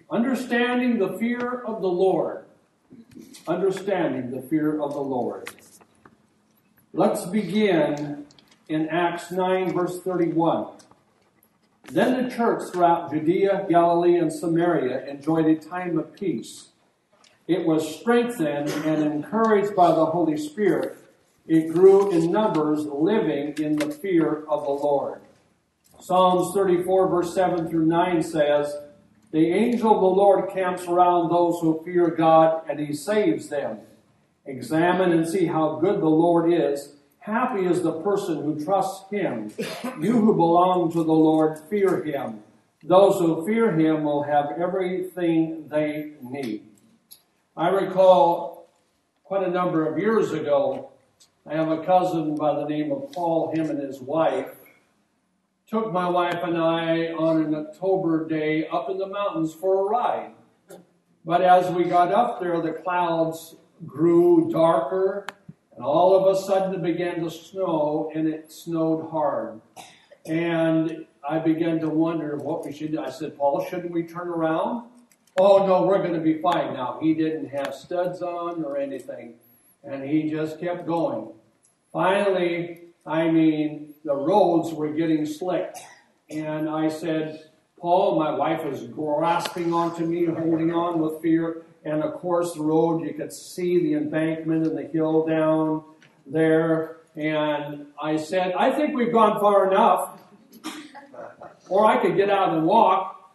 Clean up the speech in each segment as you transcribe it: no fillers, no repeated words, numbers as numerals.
Understanding the fear of the Lord. Understanding the fear of the Lord. Let's begin in Acts 9, verse 31. Then the church throughout Judea, Galilee, and Samaria enjoyed a time of peace. It was strengthened and encouraged by the Holy Spirit. It grew in numbers, living in the fear of the Lord. Psalms 34, verse 7 through 9 says, the angel of the Lord camps around those who fear God, and he saves them. Examine and see how good the Lord is. Happy is the person who trusts him. You who belong to the Lord, fear him. Those who fear him will have everything they need. I recall quite a number of years ago, I have a cousin by the name of Paul, him and his wife, took my wife and I on an October day up in the mountains for a ride. But as we got up there, the clouds grew darker, and all of a sudden it began to snow, and it snowed hard. And I began to wonder what we should do. I said, Paul, shouldn't we turn around? Oh, no, we're going to be fine now. He didn't have studs on or anything, and he just kept going. Finally, the roads were getting slick. And I said, Paul, my wife is grasping onto me, holding on with fear. And of course, the road, you could see the embankment and the hill down there. And I said, I think we've gone far enough. Or I could get out and walk.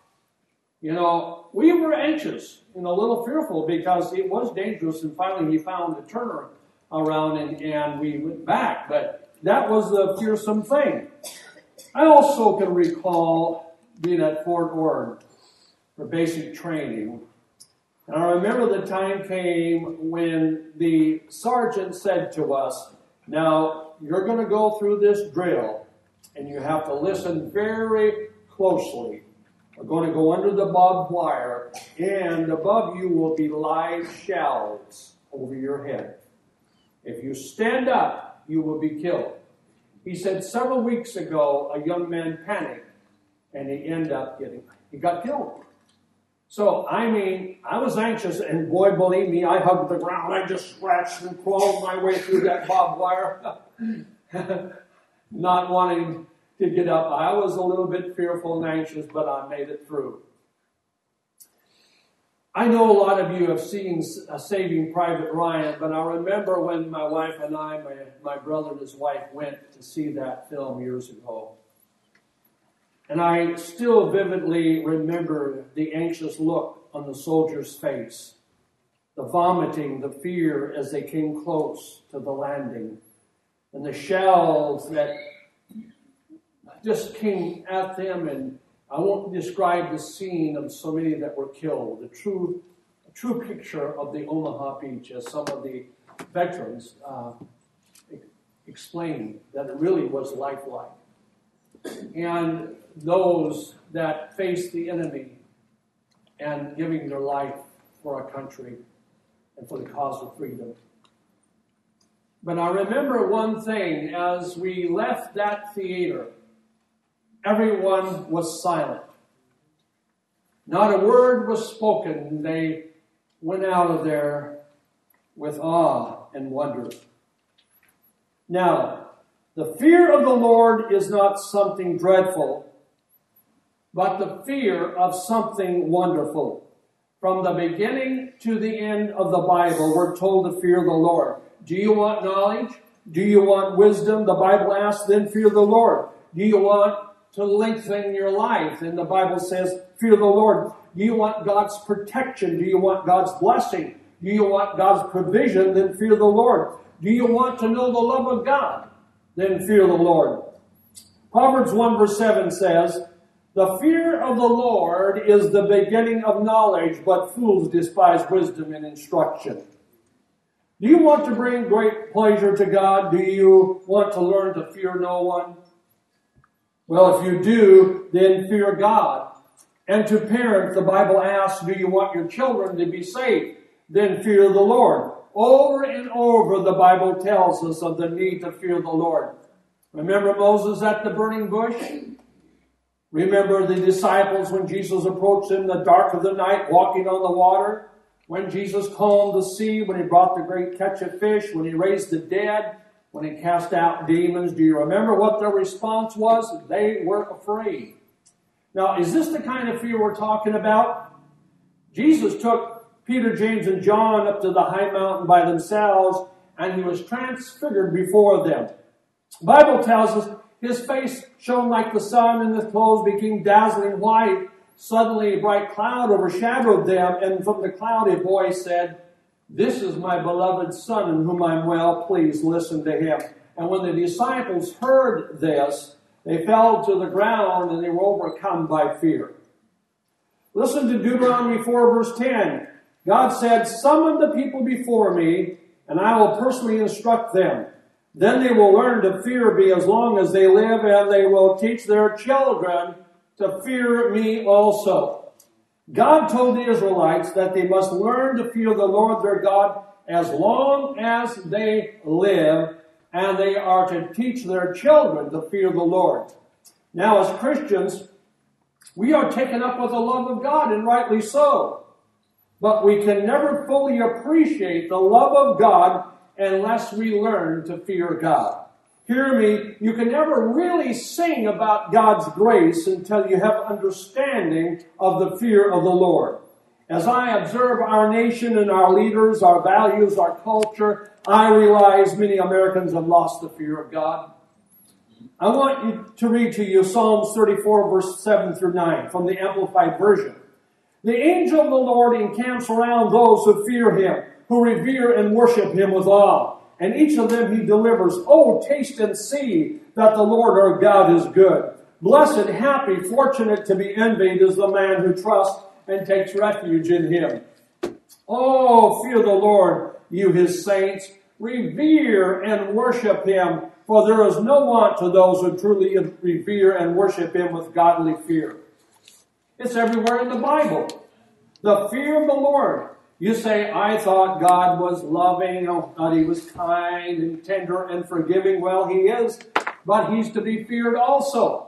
We were anxious and a little fearful because it was dangerous. And finally, he found a turnaround and we went back. But that was the fearsome thing. I also can recall being at Fort Ord for basic training. And I remember the time came when the sergeant said to us, now, you're going to go through this drill, and you have to listen very closely. We're going to go under the barbed wire, and above you will be live shells over your head. If you stand up, you will be killed. He said several weeks ago, a young man panicked, and he got killed. So, I was anxious, and boy, believe me, I hugged the ground. I just scratched and crawled my way through that barbed wire, not wanting to get up. I was a little bit fearful and anxious, but I made it through. I know a lot of you have seen Saving Private Ryan, but I remember when my wife and I, my brother and his wife, went to see that film years ago. And I still vividly remember the anxious look on the soldier's face, the vomiting, the fear as they came close to the landing, and the shells that just came at them. And I won't describe the scene of so many that were killed. A true picture of the Omaha Beach, as some of the veterans explained, that it really was lifelike. And those that faced the enemy and giving their life for our country and for the cause of freedom. But I remember one thing, as we left that theater, everyone was silent. Not a word was spoken. They went out of there with awe and wonder. Now, the fear of the Lord is not something dreadful, but the fear of something wonderful. From the beginning to the end of the Bible, we're told to fear the Lord. Do you want knowledge? Do you want wisdom? The Bible asks, then fear the Lord. Do you want to lengthen your life? And the Bible says, fear the Lord. Do you want God's protection? Do you want God's blessing? Do you want God's provision? Then fear the Lord. Do you want to know the love of God? Then fear the Lord. Proverbs 1 verse 7 says, the fear of the Lord is the beginning of knowledge, but fools despise wisdom and instruction. Do you want to bring great pleasure to God? Do you want to learn to fear no one? Well, if you do, then fear God. And to parents, the Bible asks, do you want your children to be saved? Then fear the Lord. Over and over, the Bible tells us of the need to fear the Lord. Remember Moses at the burning bush? Remember the disciples when Jesus approached them in the dark of the night, walking on the water? When Jesus calmed the sea, when he brought the great catch of fish, when he raised the dead, when he cast out demons, do you remember what their response was? They were afraid. Now, is this the kind of fear we're talking about? Jesus took Peter, James, and John up to the high mountain by themselves, and he was transfigured before them. The Bible tells us his face shone like the sun, and his clothes became dazzling white. Suddenly a bright cloud overshadowed them, and from the cloud a voice said, "This is my beloved Son, in whom I am well pleased. Listen to him." And when the disciples heard this, they fell to the ground, and they were overcome by fear. Listen to Deuteronomy 4, verse 10. God said, "Summon the people before me, and I will personally instruct them. Then they will learn to fear me as long as they live, and they will teach their children to fear me also." God told the Israelites that they must learn to fear the Lord their God as long as they live, and they are to teach their children to fear the Lord. Now, as Christians, we are taken up with the love of God, and rightly so. But we can never fully appreciate the love of God unless we learn to fear God. Hear me, you can never really sing about God's grace until you have understanding of the fear of the Lord. As I observe our nation and our leaders, our values, our culture, I realize many Americans have lost the fear of God. I want you to read to you Psalms 34, verse 7 through 9 from the Amplified Version. "The angel of the Lord encamps around those who fear him, who revere and worship him with awe. And each of them he delivers. Oh, taste and see that the Lord our God is good. Blessed, happy, fortunate to be envied is the man who trusts and takes refuge in him. Oh, fear the Lord, you his saints. Revere and worship him, for there is no want to those who truly revere and worship him with godly fear." It's everywhere in the Bible. The fear of the Lord. You say, "I thought God was loving, I thought he was kind and tender and forgiving." Well, he is, but he's to be feared also.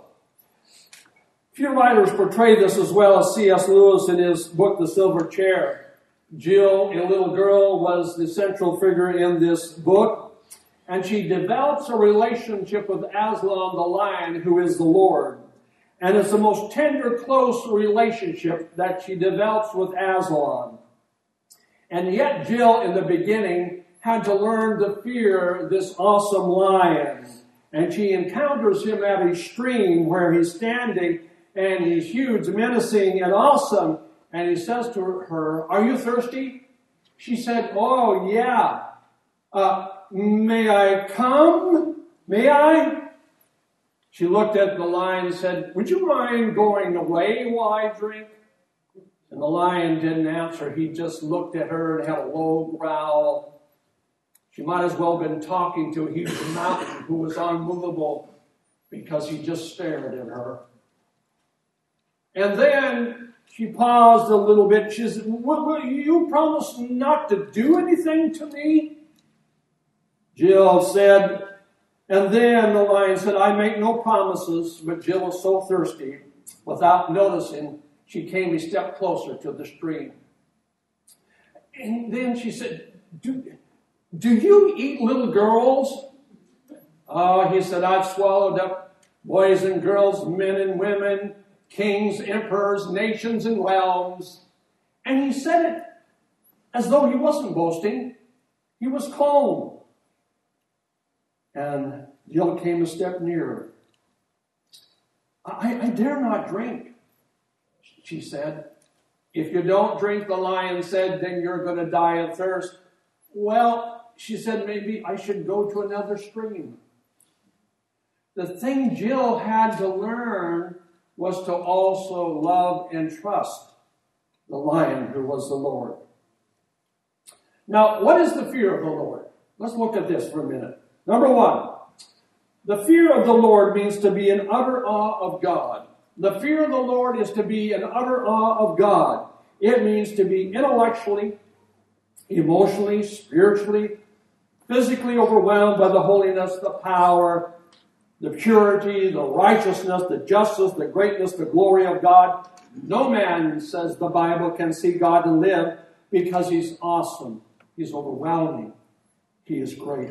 Few writers portray this as well as C.S. Lewis in his book, The Silver Chair. Jill, a little girl, was the central figure in this book, and she develops a relationship with Aslan the lion, who is the Lord. And it's the most tender, close relationship that she develops with Aslan. And yet Jill, in the beginning, had to learn to fear this awesome lion. And she encounters him at a stream where he's standing, and he's huge, menacing, and awesome. And he says to her, "Are you thirsty?" She said, "Oh, yeah. May I come? May I?" She looked at the lion and said, "Would you mind going away while I drink?" And the lion didn't answer. He just looked at her and had a low growl. She might as well have been talking to a huge mountain who was unmovable because he just stared at her. And then she paused a little bit. She said, will you promise not to do anything to me?" Jill said, and then the lion said, "I make no promises," but Jill was so thirsty, without noticing, she came a step closer to the stream. And then she said, Do you eat little girls?" "Oh," he said, "I've swallowed up boys and girls, men and women, kings, emperors, nations, and realms." And he said it as though he wasn't boasting. He was calm. And Jill came a step nearer. I dare not drink," she said. "If you don't drink," the lion said, "then you're going to die of thirst." "Well," she said, "maybe I should go to another stream." The thing Jill had to learn was to also love and trust the lion who was the Lord. Now, what is the fear of the Lord? Let's look at this for a minute. Number one, the fear of the Lord means to be in utter awe of God. The fear of the Lord is to be in utter awe of God. It means to be intellectually, emotionally, spiritually, physically overwhelmed by the holiness, the power, the purity, the righteousness, the justice, the greatness, the glory of God. No man, says the Bible, can see God and live because He's awesome. He's overwhelming. He is great.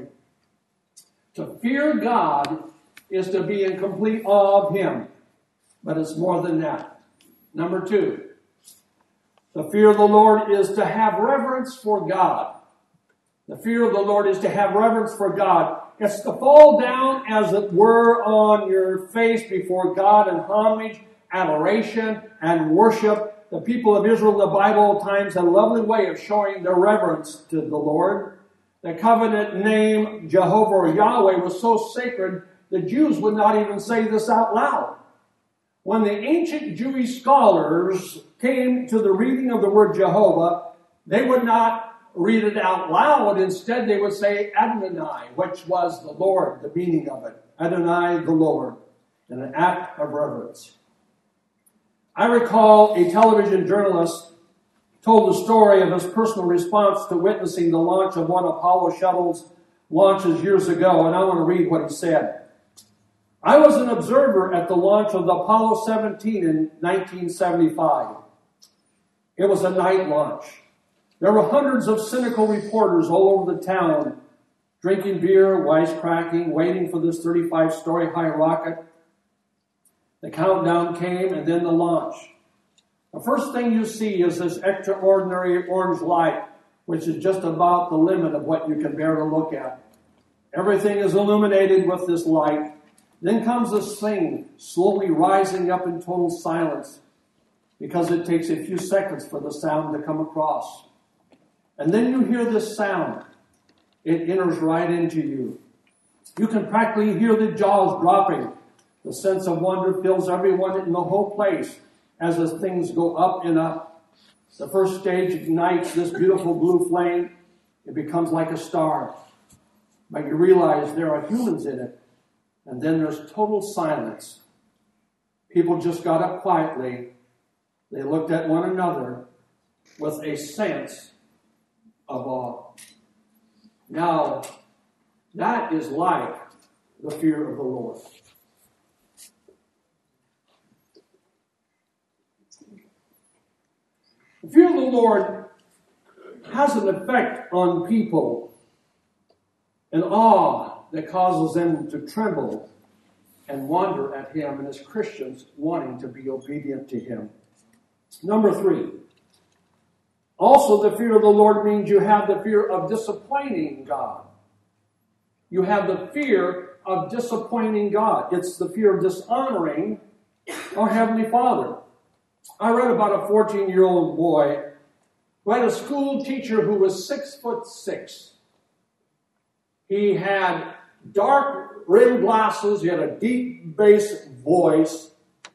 To fear God is to be in complete awe of Him. But it's more than that. Number 2, the fear of the Lord is to have reverence for God. The fear of the Lord is to have reverence for God. It's to fall down, as it were, on your face before God in homage, adoration, and worship. The people of Israel in the Bible times had a lovely way of showing their reverence to the Lord. The covenant name Jehovah or Yahweh was so sacred, the Jews would not even say this out loud. When the ancient Jewish scholars came to the reading of the word Jehovah, they would not read it out loud. Instead, they would say Adonai, which was the Lord, the meaning of it. Adonai, the Lord, in an act of reverence. I recall a television journalist told the story of his personal response to witnessing the launch of one Apollo shuttle's launches years ago, and I want to read what he said. I was an observer at the launch of the Apollo 17 in 1975. It was a night launch. There were hundreds of cynical reporters all over the town, drinking beer, wisecracking, waiting for this 35-story high rocket. The countdown came, and then the launch. The first thing you see is this extraordinary orange light, which is just about the limit of what you can bear to look at. Everything is illuminated with this light. Then comes this thing slowly rising up in total silence, because it takes a few seconds for the sound to come across. And then you hear this sound. It enters right into you. You can practically hear the jaws dropping. The sense of wonder fills everyone in the whole place as the things go up and up. The first stage ignites this beautiful blue flame. It becomes like a star. But you realize there are humans in it. And then there's total silence. People just got up quietly. They looked at one another with a sense of awe. Now, that is like the fear of the Lord. The fear of the Lord has an effect on people, an awe that causes them to tremble and wonder at Him, and as Christians wanting to be obedient to Him. Number 3. Also, the fear of the Lord means you have the fear of disappointing God. You have the fear of disappointing God. It's the fear of dishonoring our Heavenly Father. I read about a 14-year-old boy who had a school teacher who was 6'6". He had dark rimmed glasses. He had a deep bass voice.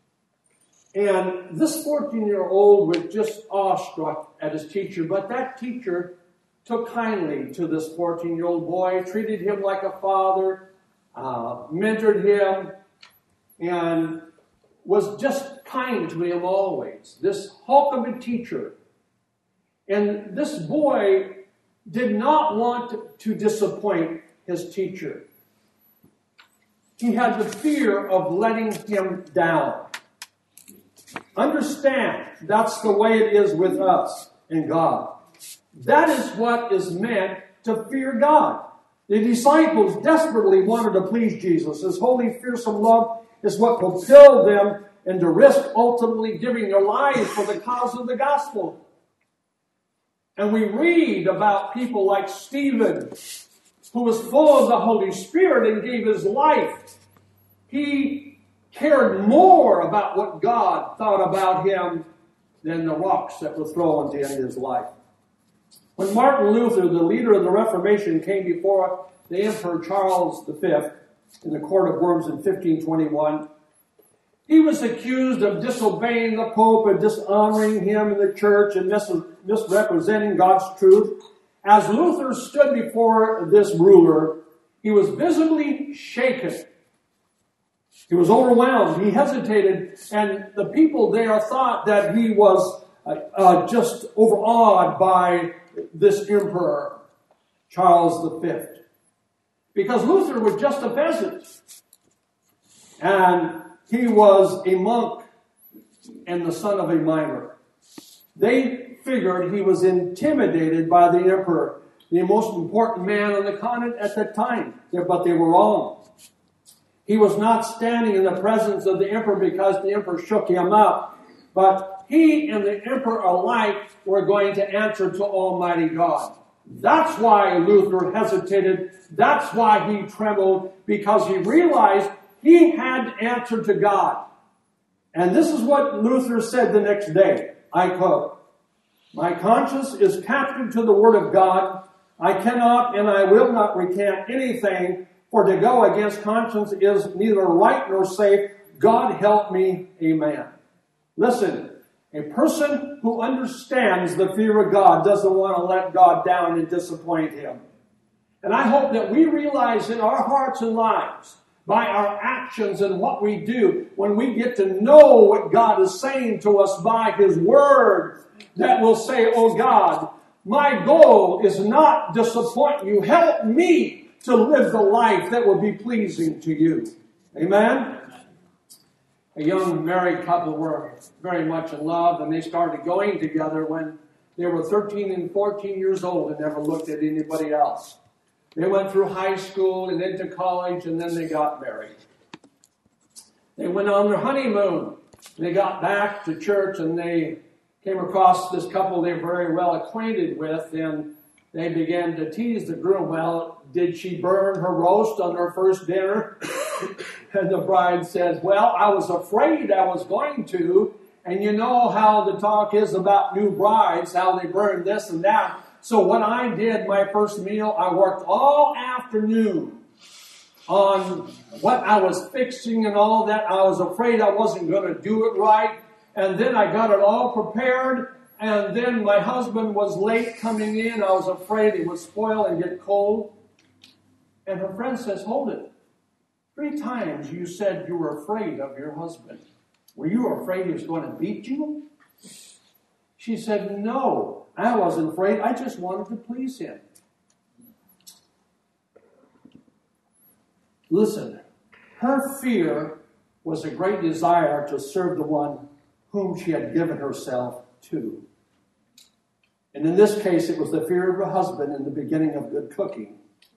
And this 14-year-old was just awestruck at his teacher. But that teacher took kindly to this 14-year-old boy, treated him like a father, mentored him, and was just kind to him always. This hulk of a teacher. And this boy did not want to disappoint his teacher. He had the fear of letting him down. Understand, that's the way it is with us and God. That is what is meant to fear God. The disciples desperately wanted to please Jesus. His holy, fearsome love is what propelled them into risk ultimately giving their lives for the cause of the gospel. And we read about people like Stephen, who was full of the Holy Spirit and gave his life. He cared more about what God thought about him than the rocks that were thrown to end his life. When Martin Luther, the leader of the Reformation, came before the Emperor Charles V in the Court of Worms in 1521, he was accused of disobeying the Pope and dishonoring him in the church and misrepresenting God's truth. As Luther stood before this ruler, he was visibly shaken. He was overwhelmed. He hesitated, and the people there thought that he was just overawed by this emperor, Charles V. Because Luther was just a peasant. And he was a monk and the son of a miner. They figured he was intimidated by the emperor, the most important man on the continent at that time. But they were wrong. He was not standing in the presence of the emperor because the emperor shook him up. But he and the emperor alike were going to answer to Almighty God. That's why Luther hesitated. That's why he trembled, because he realized he had to answer to God. And this is what Luther said the next day. I quote, "My conscience is captive to the word of God. I cannot and I will not recant anything, for to go against conscience is neither right nor safe. God help me, amen." Listen, a person who understands the fear of God doesn't want to let God down and disappoint him. And I hope that we realize in our hearts and lives, by our actions and what we do, when we get to know what God is saying to us by His Word, that we'll say, "Oh God, my goal is not disappoint you. Help me to live the life that will be pleasing to you." Amen? A young married couple were very much in love, and they started going together when they were 13 and 14 years old and never looked at anybody else. They went through high school and into college, and then they got married. They went on their honeymoon. They got back to church, and they came across this couple they were very well acquainted with, and they began to tease the groom. "Well, did she burn her roast on her first dinner?" And the bride says, "Well, I was afraid I was going to. And you know how the talk is about new brides, how they burn this and that. So what I did, my first meal, I worked all afternoon on what I was fixing and all that. I was afraid I wasn't going to do it right. And then I got it all prepared. And then my husband was late coming in. I was afraid it would spoil and get cold." And her friend says, "Hold it. 3 times you said you were afraid of your husband. Were you afraid he was going to beat you?" She said, "No, I wasn't afraid. I just wanted to please him." Listen, her fear was a great desire to serve the one whom she had given herself to. And in this case, it was the fear of her husband and the beginning of good cooking.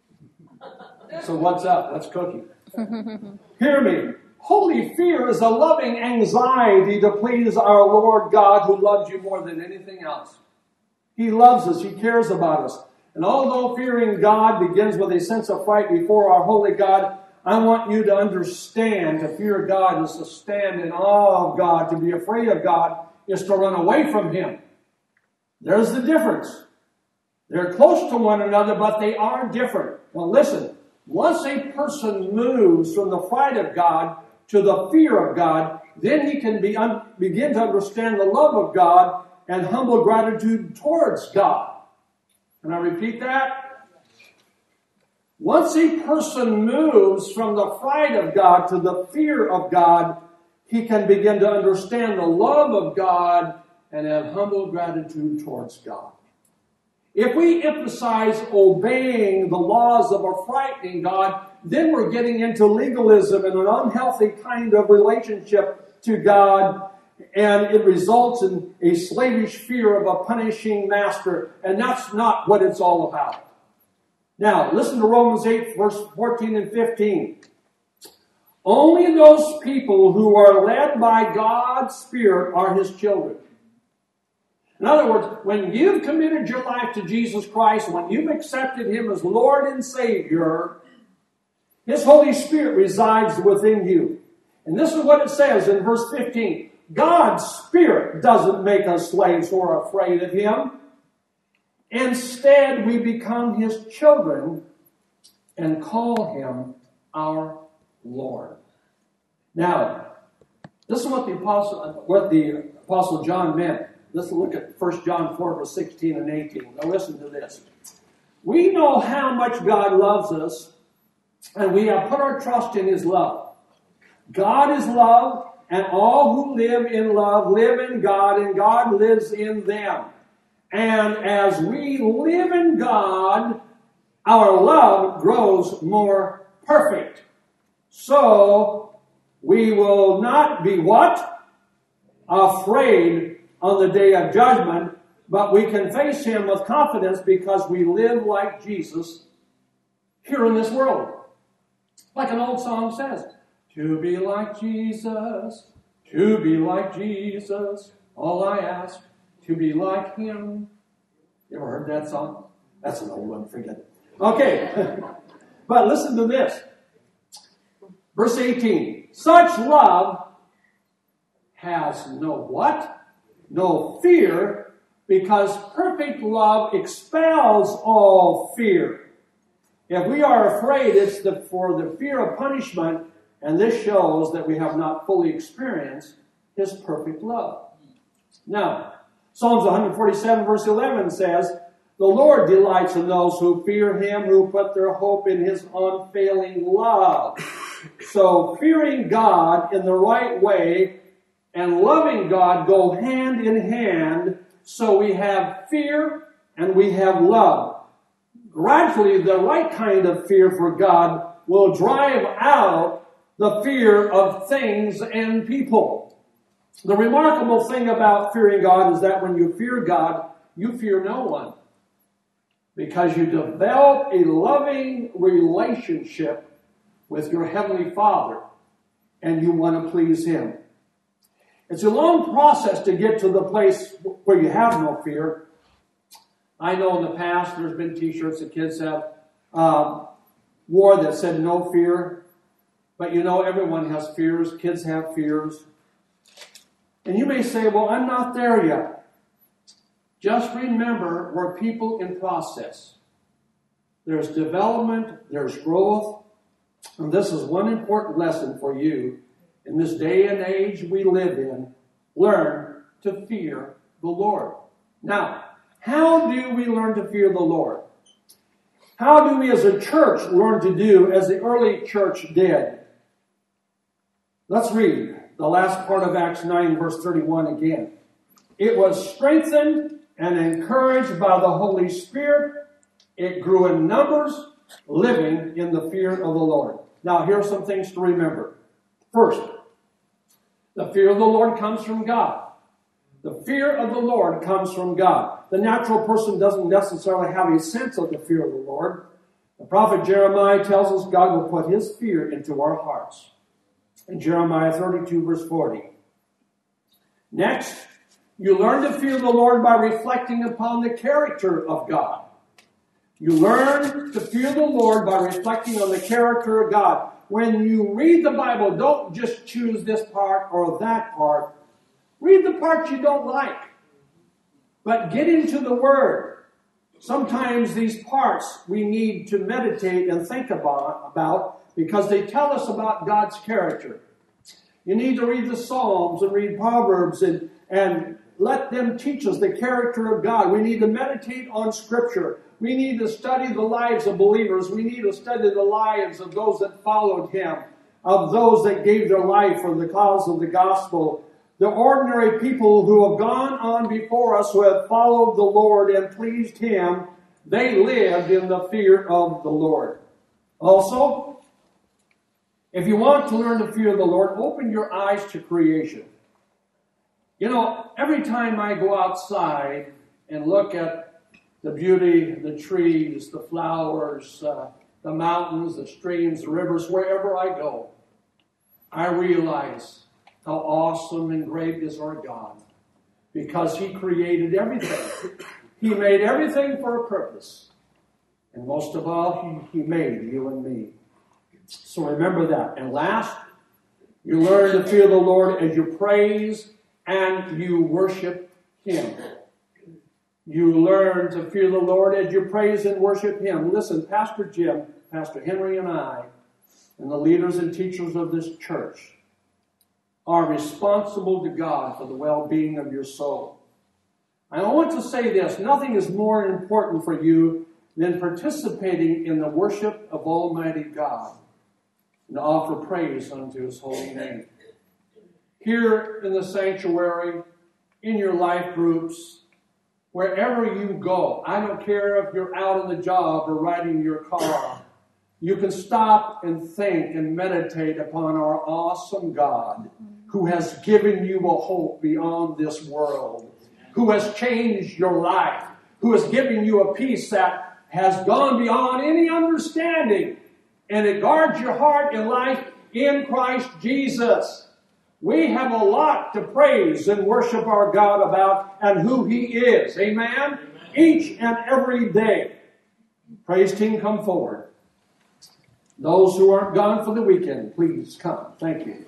So what's up? What's cooking? Hear me. Holy fear is a loving anxiety to please our Lord God, who loves you more than anything else. He loves us. He cares about us. And although fearing God begins with a sense of fright before our holy God, I want you to understand to fear God is to stand in awe of God. To be afraid of God is to run away from Him. There's the difference. They're close to one another, but they are different. Now listen, once a person moves from the fright of God to the fear of God, then he can begin to understand the love of God and humble gratitude towards God. Can I repeat that? Once a person moves from the fright of God to the fear of God, he can begin to understand the love of God and have humble gratitude towards God. If we emphasize obeying the laws of a frightening God, then we're getting into legalism and an unhealthy kind of relationship to God, and it results in a slavish fear of a punishing master, and that's not what it's all about. Now, listen to Romans 8, verse 14 and 15. Only those people who are led by God's Spirit are His children. In other words, when you've committed your life to Jesus Christ, when you've accepted Him as Lord and Savior, His Holy Spirit resides within you. And this is what it says in verse 15. God's Spirit doesn't make us slaves who are afraid of Him. Instead, we become His children and call Him our Lord. Now, this is what the Apostle John meant. Let's look at 1 John 4, verse 16 and 18. Now listen to this. We know how much God loves us, and we have put our trust in His love. God is love, and all who live in love live in God, and God lives in them. And as we live in God, our love grows more perfect. So, We will not be what? Afraid on the day of judgment, but we can face him with confidence because we live like Jesus here in this world. Like an old song says, to be like Jesus, to be like Jesus, all I ask, to be like him. You ever heard that song? That's an old one, forget it. Okay, but listen to this. Verse 18, such love has no what? No fear, because perfect love expels all fear. If we are afraid, it's for the fear of punishment, and this shows that we have not fully experienced his perfect love. Now, Psalms 147 verse 11 says, the Lord delights in those who fear him, who put their hope in his unfailing love. So fearing God in the right way and loving God go hand in hand. So we have fear and we have love. Gradually, the right kind of fear for God will drive out the fear of things and people. The remarkable thing about fearing God is that when you fear God, you fear no one. Because you develop a loving relationship with your Heavenly Father, and you want to please him. It's a long process to get to the place where you have no fear. I know in the past there's been t-shirts that kids have wore that said no fear. But you know, everyone has fears. Kids have fears. And you may say, well, I'm not there yet. Just remember, we're people in process. There's development, there's growth. And this is one important lesson for you. In this day and age we live in, learn to fear the Lord. Now, how do we learn to fear the Lord? How do we as a church learn to do as the early church did? Let's read the last part of Acts 9, verse 31 again. It was strengthened and encouraged by the Holy Spirit. It grew in numbers, living in the fear of the Lord. Now, here are some things to remember. First, the fear of the Lord comes from God. The fear of the Lord comes from God. The natural person doesn't necessarily have a sense of the fear of the Lord. The prophet Jeremiah tells us God will put his fear into our hearts. In Jeremiah 32, verse 40. Next, you learn to fear the Lord by reflecting upon the character of God. You learn to fear the Lord by reflecting on the character of God. When you read the Bible, don't just choose this part or that part. Read the parts you don't like. But get into the Word. Sometimes these parts we need to meditate and think about because they tell us about God's character. You need to read the Psalms and read Proverbs and let them teach us the character of God. We need to meditate on Scripture. We need to study the lives of believers. We need to study the lives of those that followed him, of those that gave their life for the cause of the gospel. The ordinary people who have gone on before us, who have followed the Lord and pleased him, they lived in the fear of the Lord. Also, if you want to learn to fear the Lord, open your eyes to creation. You know, every time I go outside and look at the beauty, the trees, the flowers, the mountains, the streams, the rivers, wherever I go, I realize how awesome and great is our God. Because he created everything. He made everything for a purpose. And most of all, he made you and me. So remember that. And last, you learn to fear the Lord as you praise and you worship him. You learn to fear the Lord as you praise and worship him. Listen, Pastor Jim, Pastor Henry, and I, and the leaders and teachers of this church are responsible to God for the well-being of your soul. I want to say this, nothing is more important for you than participating in the worship of Almighty God and offer praise unto his holy name. Here in the sanctuary, in your life groups, wherever you go, I don't care if you're out on the job or riding your car, you can stop and think and meditate upon our awesome God who has given you a hope beyond this world, who has changed your life, who has given you a peace that has gone beyond any understanding, and it guards your heart and life in Christ Jesus. We have a lot to praise and worship our God about and who He is. Amen? Amen. Each and every day. Praise team, come forward. Those who aren't gone for the weekend, please come. Thank you.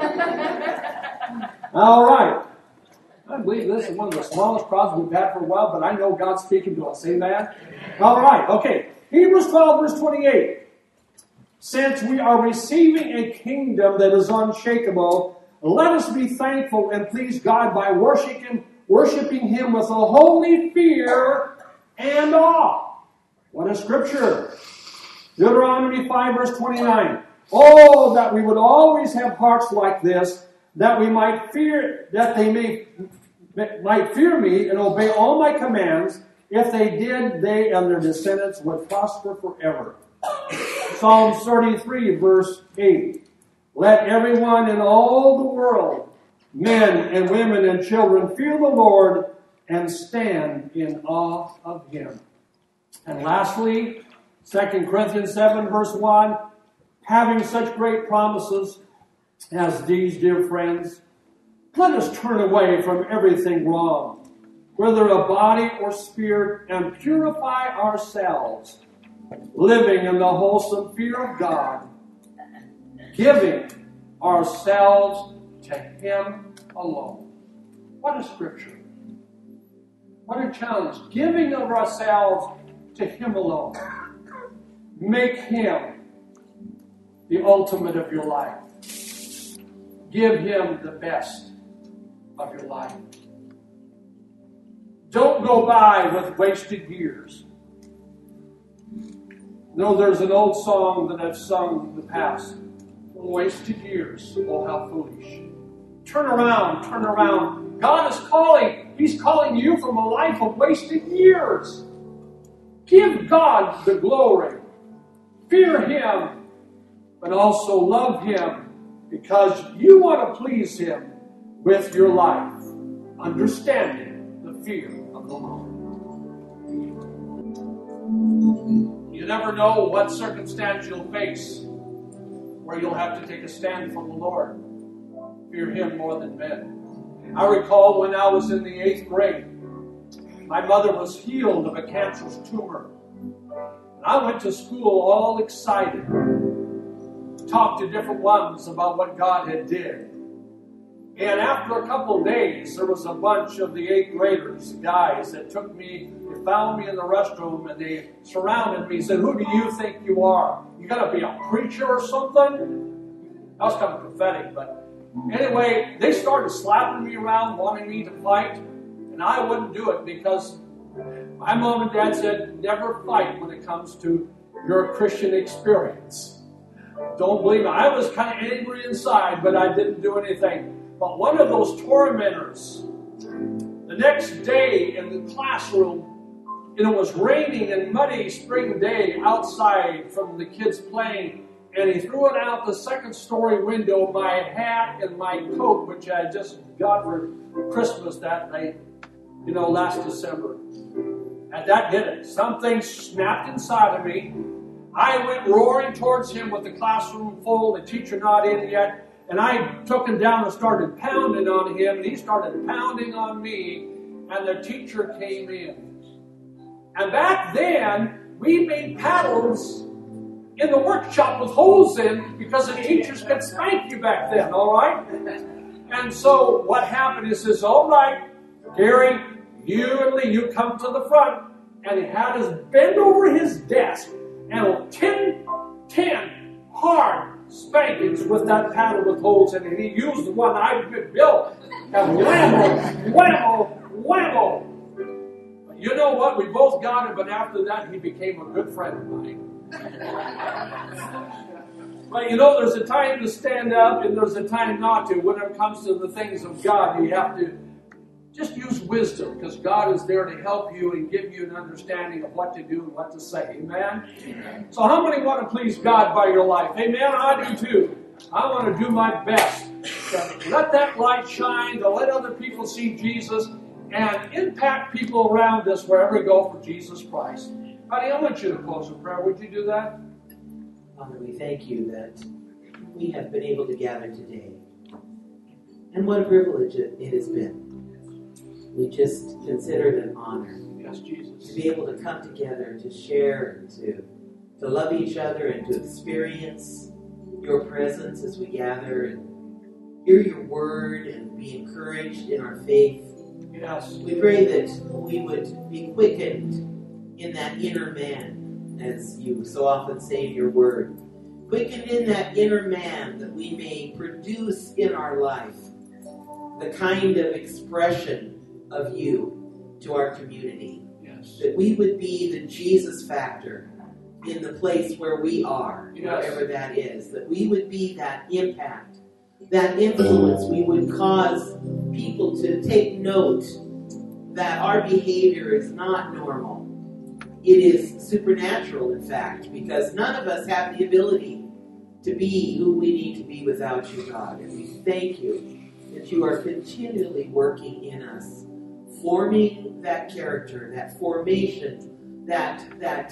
All right. I believe this is one of the smallest crowds we've had for a while, but I know God's speaking to us. Amen? All right. Okay. Hebrews 12, verse 28. Since we are receiving a kingdom that is unshakable, let us be thankful and please God by worshiping Him with a holy fear and awe. What a scripture. Deuteronomy 5, verse 29. Oh, that we would always have hearts like this, that we might fear, that they might fear me and obey all my commands. If they did, they and their descendants would prosper forever. Psalm 33, verse 8. Let everyone in all the world, men and women and children, fear the Lord and stand in awe of Him. And lastly, 2 Corinthians 7, verse 1, having such great promises as these, dear friends, let us turn away from everything wrong, whether of body or spirit, and purify ourselves, living in the wholesome fear of God, giving ourselves to Him alone. What a scripture. What a challenge. Giving of ourselves to Him alone. Make Him the ultimate of your life. Give Him the best of your life. Don't go by with wasted years. No, there's an old song that I've sung in the past. Wasted years, oh how foolish. Turn around, turn around. God is calling. He's calling you from a life of wasted years. Give God the glory. Fear Him, but also love Him because you want to please Him with your life, understanding the fear of the Lord. You never know what circumstance you'll face where you'll have to take a stand for the Lord. Fear Him more than men. I recall when I was in the 8th grade, my mother was healed of a cancerous tumor. And I went to school all excited, talked to different ones about what God had did. And after a couple of days, there was a bunch of the 8th graders, guys, that took me, they found me in the restroom, and they surrounded me and said, "Who do you think you are? You got to be a preacher or something?" That was kind of prophetic, but anyway, they started slapping me around, wanting me to fight, and I wouldn't do it because my mom and dad said, never fight when it comes to your Christian experience. Don't believe it. I was kind of angry inside, but I didn't do anything. But one of those tormentors, the next day in the classroom, and it was raining and muddy spring day outside from the kids playing, and he threw it out the second-story window, my hat and my coat, which I just got for Christmas that night, last December. And that did it. Something snapped inside of me. I went roaring towards him with the classroom full, the teacher not in yet. And I took him down and started pounding on him, and he started pounding on me, and the teacher came in. And back then, we made paddles in the workshop with holes in because the teachers could spank you back then, all right? And so what happened is, says, all right, Gary, you and Lee, you come to the front. And he had us bend over his desk and 10 hard spankings with that paddle with holes in it. And he used the one I could build. And whammo. You know what? We both got it, but after that, he became a good friend of mine. But there's a time to stand up and there's a time not to. When it comes to the things of God, you have to just use wisdom, because God is there to help you and give you an understanding of what to do and what to say. Amen? Amen. So how many want to please God by your life? Amen? I do too. I want to do my best to let that light shine, to let other people see Jesus, and impact people around us wherever we go for Jesus Christ. Honey, I want you to close in prayer. Would you do that? Father, we thank you that we have been able to gather today. And what a privilege it has been. We just consider it an honor. Yes, Jesus. To be able to come together, to share, and to love each other, and to experience your presence as we gather and hear your word and be encouraged in our faith. Yes. We pray that we would be quickened in that inner man, as you so often say in your word. Quickened in that inner man, that we may produce in our life the kind of expression of you to our community. Yes. That we would be the Jesus factor in the place where we are, yes. wherever that is. That we would be that impact, that influence. We would cause people to take note that our behavior is not normal. It is supernatural, in fact, because none of us have the ability to be who we need to be without you, God. And we thank you that you are continually working in us, forming that character, that formation, that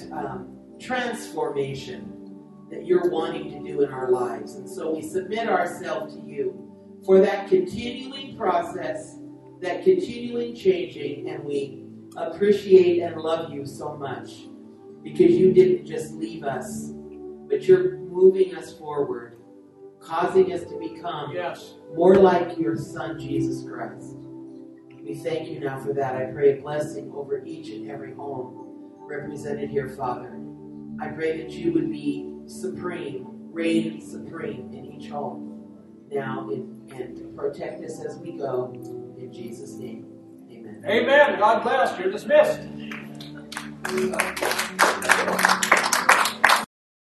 transformation that you're wanting to do in our lives. And so we submit ourselves to you for that continuing process, that continuing changing, and we appreciate and love you so much because you didn't just leave us, but you're moving us forward, causing us to become yes. more like your Son, Jesus Christ. We thank you now for that. I pray a blessing over each and every home represented here, Father. I pray that you would be supreme, reign supreme in each home now, and protect us as we go. In Jesus' name, amen. Amen. God bless. You're dismissed.